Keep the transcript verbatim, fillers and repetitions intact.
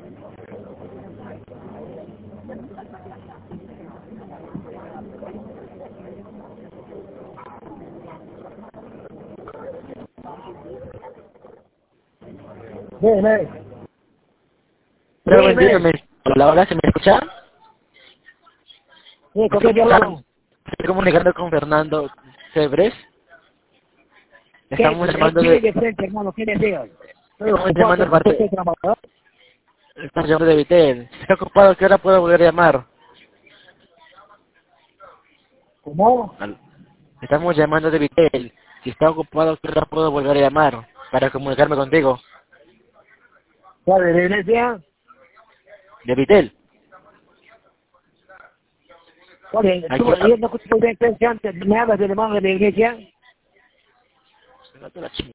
Dime. Pero buen día, me... Hola, hola, ¿se me escucha? Sí, ¿con qué hablamos? Estoy comunicando con Fernando Cebres. Estamos llamando ¿Quién es de... de frente, hermano? ¿Quién es de hoy? Estoy Estamos ocupado, llamando de parte... estoy trabajando. Estamos llamando de Vitel. ¿Está ocupado? ¿Qué hora puedo volver a llamar? ¿Cómo? Al- Estamos llamando de Vitel. Si está ocupado, ¿qué hora puedo volver a llamar? Para comunicarme contigo. ¿Cuál es la iglesia? De Vitel. ¿Cuál es? Aquí... Tú, yo no escucho muy bien, antes, ¿me hablas del hermano de la iglesia? Ah,